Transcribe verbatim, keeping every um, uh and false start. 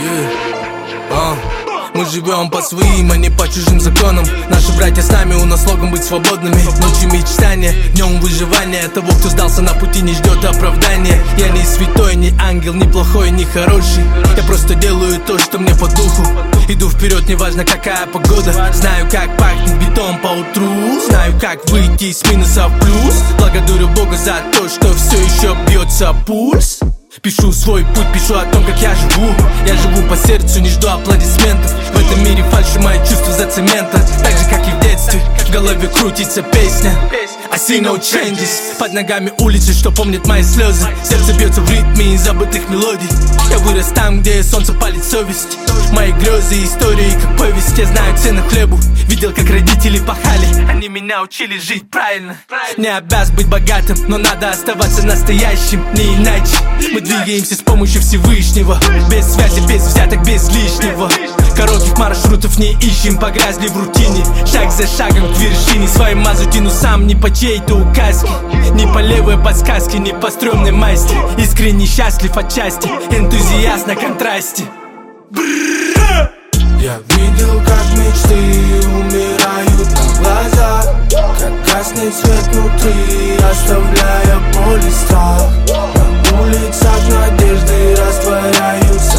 Yeah. Uh. Мы живем по своим, а не по чужим законам. Наши братья с нами, у нас слоган быть свободными. Ночью мечтания, днем выживания. Того, кто сдался на пути, не ждет оправдания. Я не святой, не ангел, не плохой, не хороший. Я просто делаю то, что мне по духу. Иду вперед, неважно какая погода. Знаю, как пахнет бетон по утру. Знаю, как выйти из минуса в плюс. Благодарю Бога за то, что все еще бьется пульс. Пишу свой путь, пишу о том, как я живу. Я живу по сердцу, не жду аплодисментов. В этом мире фальши, мои чувства за цемента. Так же, как и в детстве, в голове крутится песня I see no changes. Под ногами улицы, что помнят мои слезы. Сердце бьется в ритме забытых мелодий. Я вырос там, где солнце палит совесть. Мои грезы и истории, как повесть. Я знаю цену хлебу, видел, как родители пахали. Они меня учили жить правильно. Не обязан быть богатым, но надо оставаться настоящим, не иначе. Мы двигаемся с помощью Всевышнего. Без связи, без взяток, без лишнего. Коротких маршрутов не ищем, погрязли в рутине. Шаг за шагом к вершине. Своим мазу тяну сам, не по чьей-то указке. Не по левой подсказке, не по стрёмной масти. Искренне счастлив отчасти, энтузиаст на контрасте. Я видел, как мечты умирают на глазах, как гаснет свет внутри, оставляя боль и страх. На улицах надежды растворяются